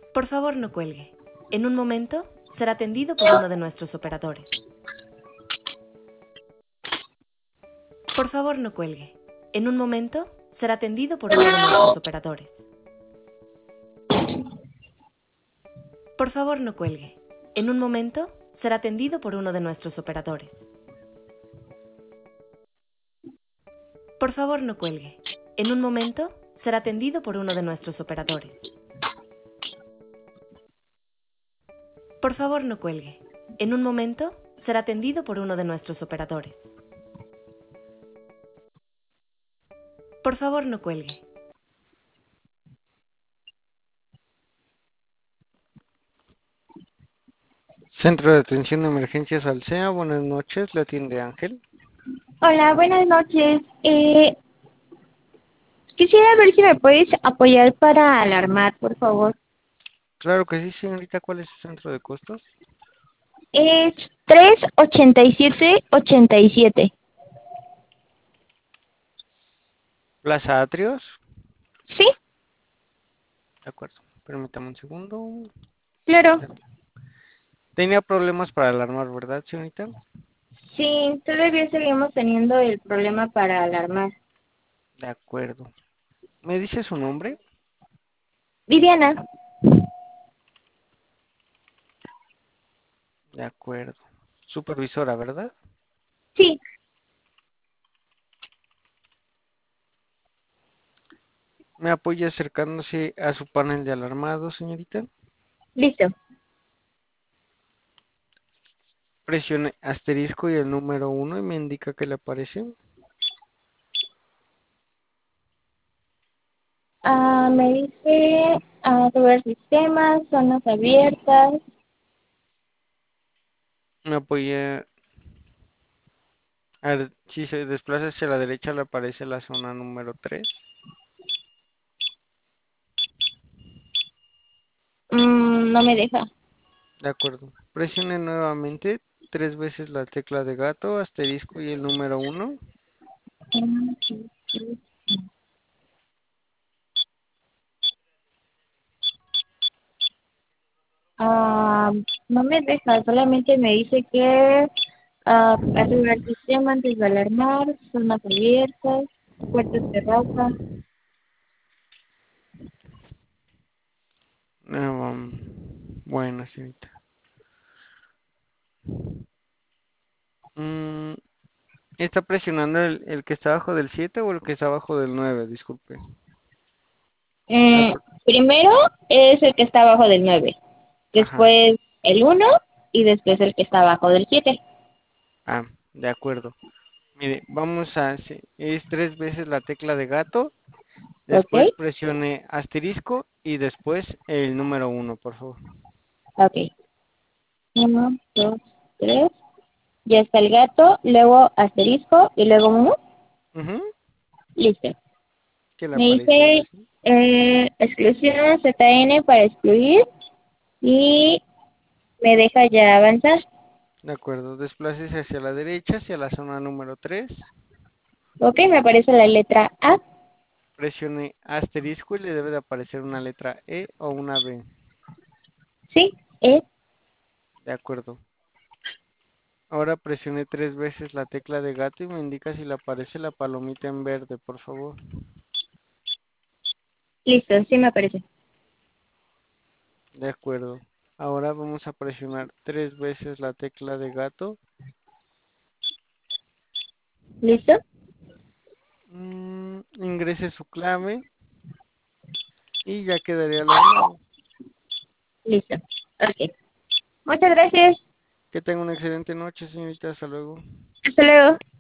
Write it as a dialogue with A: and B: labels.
A: Por favor, no cuelgue. En un momento será atendido por uno de nuestros operadores. Por favor, no cuelgue. En un momento será atendido por uno de nuestros operadores. Por favor, no cuelgue. En un momento será atendido por uno de nuestros operadores. Por favor, no cuelgue. En un momento será atendido por uno de nuestros operadores. Por favor, no cuelgue. En un momento será atendido por uno de nuestros operadores. Por favor, no cuelgue.
B: Centro de Atención de Emergencias Alsea, buenas noches, le atiende Ángel.
C: Hola, buenas noches. Quisiera ver si me puedes apoyar para alarmar, por favor.
B: Claro que sí, señorita, ¿cuál es su centro de costos?
C: Es 38787.
B: Plaza Atrios,
C: ¿Sí?
B: de acuerdo, permítame un segundo.
C: Claro.
B: Tenía problemas para alarmar, ¿verdad, señorita?
C: Sí, todavía seguimos teniendo el problema para alarmar.
B: De acuerdo. ¿Me dice su nombre?
C: Viviana.
B: De acuerdo. Supervisora, ¿verdad?
C: Sí,
B: ¿Me apoya acercándose a su panel de alarmado, señorita?
C: listo.
B: Presione asterisco y el número 1 y me indica que le aparece.
C: Me dice sobre sistemas, zonas abiertas.
B: Me apoya. A ver, si se desplaza hacia la derecha le aparece la zona número 3.
C: No me deja.
B: De acuerdo. Presione nuevamente 3 veces la tecla de gato, asterisco y el número 1.
C: Ah, no me deja, solamente me dice que asegurar el sistema antes de alarmar, zonas abiertas, puertas cerradas.
B: Bueno, señorita. Mm, ¿Está presionando el que está abajo del 7 o el que está abajo del 9? Disculpe.
C: Eh,
B: Acor-
C: Primero es el que está abajo del 9,
B: Ajá.
C: después el 1 y después el que está abajo del 7.
B: Ah, de acuerdo. Mire, es 3 veces la tecla de gato,
C: ¿Ok?
B: después presione asterisco y después el número 1, por favor.
C: Ok. 1, 2, 3. Ya está el gato, luego asterisco y luego 1.
B: Ujú.
C: Listo.
B: ¿Qué le
C: Me
B: aparece ahora
C: dice
B: sí?
C: exclusión ZN para excluir y me deja ya avanzar.
B: De acuerdo, desplácese hacia la derecha, hacia la zona número 3.
C: Ok, me aparece la letra A.
B: Presione asterisco y le debe de aparecer una letra E o una B.
C: Sí, E.
B: De acuerdo. Ahora presione 3 veces la tecla de gato y me indica si le aparece la palomita en verde, por favor.
C: Listo, sí me aparece.
B: De acuerdo. Ahora vamos a presionar 3 veces la tecla de gato.
C: ¿Listo?
B: Ingrese su clave y ya quedaría alarmado.
C: Listo. Ok. Muchas gracias.
B: Que tenga una excelente noche, señorita. Hasta luego.
C: Hasta luego.